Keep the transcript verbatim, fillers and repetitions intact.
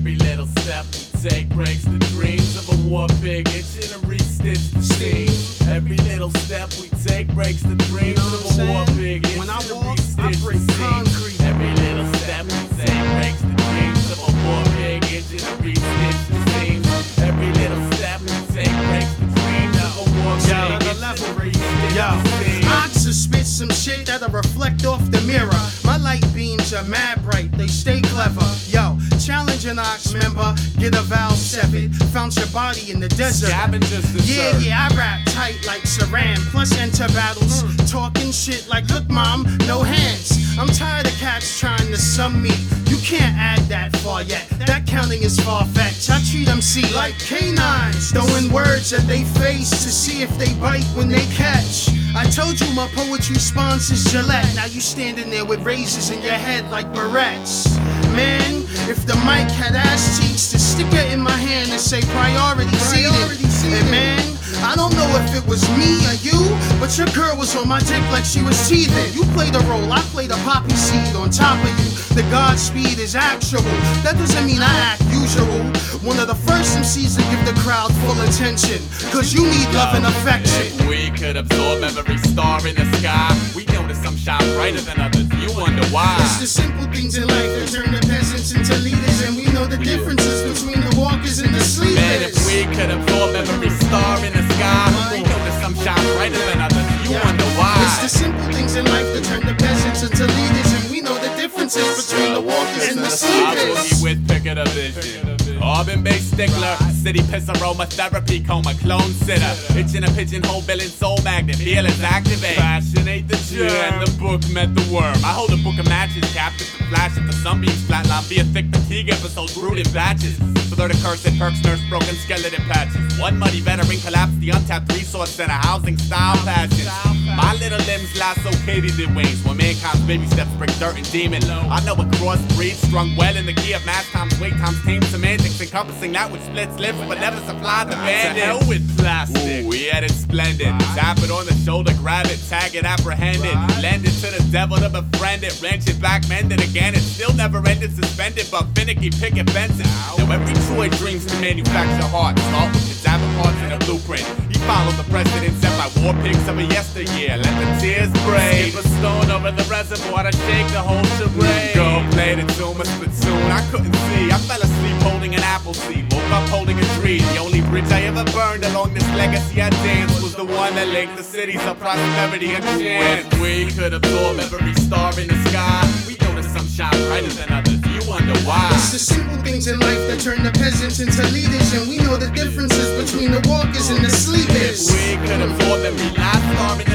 Every little step we take breaks the dreams of a war pig itching to re-stitch the seams. Every little step we take breaks the dreams of a war pig itching to re-stitch the seams. Every little step we take breaks the dreams of a war pig itching to re-stitch the seams. Every little step we take breaks the dreams of a war pig itching to re-stitch the seams. I spit some shit that'll reflect off the mirror. My light beams are mad bright, they stay clever. Yo, challenge an ox member, get a vowel severed. Found your body in the desert. Yeah, yeah, I rap tight like Saran. Plus enter battles, mm. talking shit like, look mom, no hands. I'm tired of cats trying to sum me. You can't add that far yet. That counting is far-fetched. I treat M C like canines, throwing words at they face to see if they bite when they catch. I told you my poetry sponsors Gillette. Now you standing there with razors in your head like barrettes. Man, if the mic had ass cheeks, to stick it in my hand and say priority seated. And man, I don't know if it was me or you, but your girl was on my dick like she was teething. You played a role, I played a poppy seed on top of you. The Godspeed is actual, that doesn't mean I act usual. One of the first M Cs to give the crowd full attention, cause you need love and affection. If we could absorb every star in the sky, we notice some shine brighter than others, you wonder why. It's the simple things in life that turn the peasants into leaders, and we know the differences between the walkers and the sleepers. Man, if we could absorb every star in the sky, we notice some shine brighter than others, you yeah. wonder why. It's the simple things in life that turn the peasants into leaders, and we know the differences between the walkers and the sleepers. I boogie with pick of the vision. Carbon-based stickler, city piss aromatherapy, coma clone sitter. Itching a pigeonhole, billing soul magnet, feelings activate. Fascinate the germ, and the book met the worm. I hold a book of matches, captive to flash if the sunbeams flatline via thick fatigue episodes brewed in batches. Further the curse that perks nurse broken skeleton patches. One muddy veteran collapsed the untapped resource center, housing style passions. My little limbs lasso Katie did wings, when mankind's baby steps bring dirt and demon. I know a crossbreed strung well in the key of mass times weight times tame semantics, encompassing that which splits lips but never supplied the bandit. To hell with plastic. Ooh, we had it splendid. Tap it on the shoulder, grab it, tag it, apprehend it. Lend it to the devil to befriend it. Wrench it back, mend it again. It still never ended, suspended, but finicky picket fences. Now every Troy dreams to manufacture hearts. Start with cadaver parts in a blueprint. He followed the precedent set by war pigs of a yesteryear. Let the tears break. Skip a stone over the reservoir to shake the whole charade. Go play the tune, a spittoon. I couldn't see. I fell asleep holding an apple seed. Woke up holding a tree. The only bridge I ever burned along this legacy I danced was the one that linked the cities of prosperity and chance. If we could absorb every star in the sky, we notice some shine brighter than others. You wonder why. It's the simple things in life that turn the peasants into leaders, and we know the differences between the walkers and the sleepers. If we could absorb every last star in the